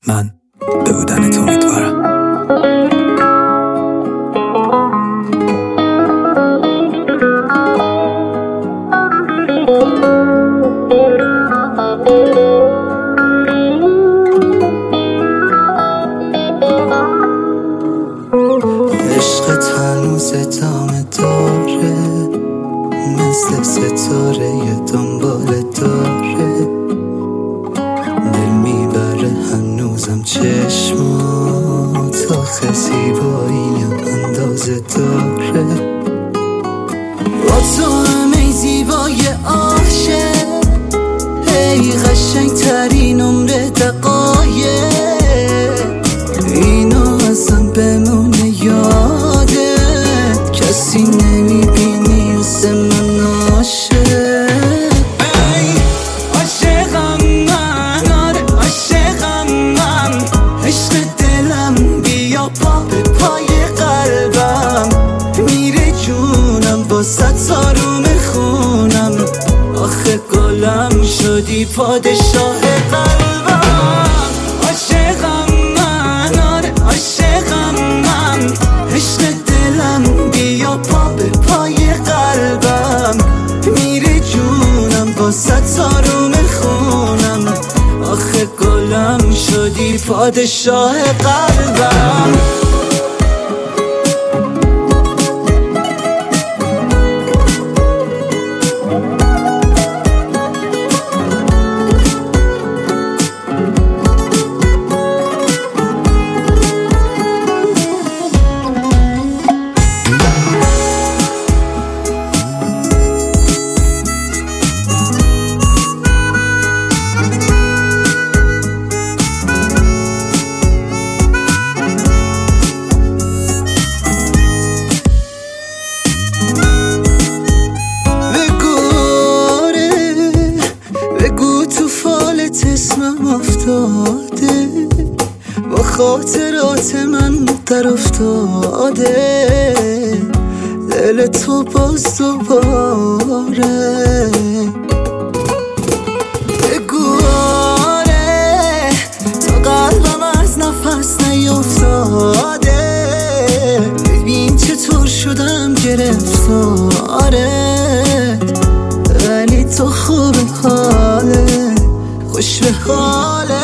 من به بودنت امیدوارم. عشقت هنوز ادامه داره، مثل ستاره دنبال داره، دل میبره هنوزم چشمات، آخه زیبایی اندازه داره. با تو همه زیبای عاشق، ای قشنگ ترین عمر دقایق، اینو ازم بمونه یاده، کسی نمیبینی مثل من عاشق. ای عاشقم من، آره عاشقم من، عشق دلم بیا پا به پای قلبم، میره جونم با صد آروم خونم، آخه گلم شدی پادشاه قلبم. عاشقم من، آره عاشقم من، عشق دلم بیا پا به پای قلبم، میره جونم با صد آروم خونم، آخه گلم شدی پادشاه قلبم. اسمم افتاده، با خاطرات من در افتاده، دل تو باز دوباره. بگو آره، تا قلبم از نفس نیفتاده، ببین چطور شدم گرفتاره، ولی تو خوب حاله، خوش به حاله.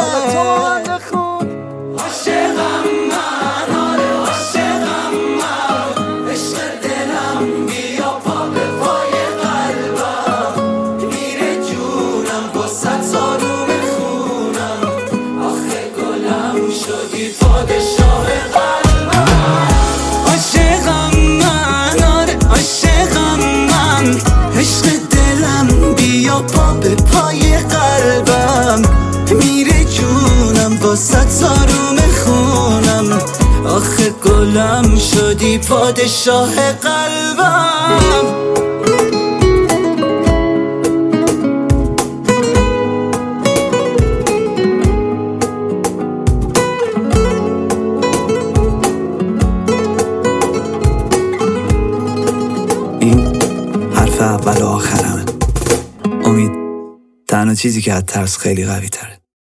عاشقم من، آره عاشقم من، عشق دلم بیا پا به پای قلبم، میره جونم با صد آروم خونم، آخه گلم شدی پادشاه قلبم. عاشقم من، آره عاشقم من، عشق دلم بیا پا به پای قلبم، میره جونم با صد آروم خونم، آخه گلم شدی پادشاه قلبم. این حرف اول و آخرمه. امید تنها چیزی که از ترس خیلی قوی تره.